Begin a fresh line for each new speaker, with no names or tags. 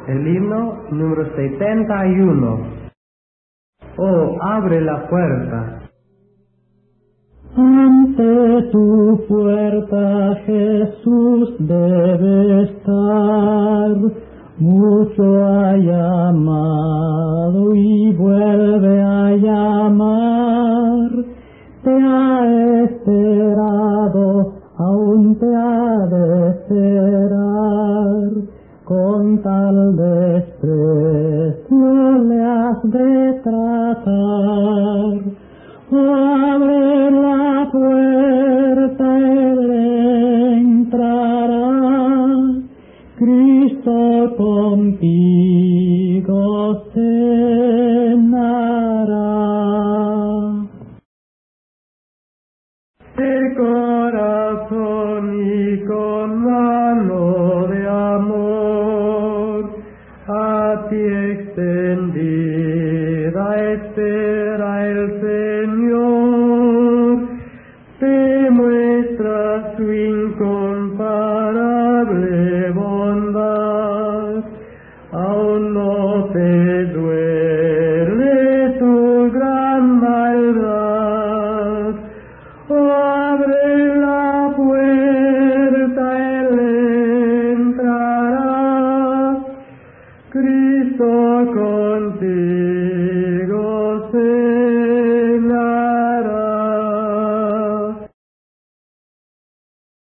El himno número 71. Oh, abre la puerta.
Ante tu puerta Jesús debe estar, mucho ha llamado y vuelve a llamar, te ha esperado, aún te ha de esperar, con tal desprecio le has de tratar. Abre la puerta, Él entrará, Cristo contigo cenará.
De corazón y con mano de amor, a ti extendida espera el Señor, te muestra su incomparable bondad, aún no te duele tu gran maldad. Oh, abre la puerta, Él entrará, Cristo contigo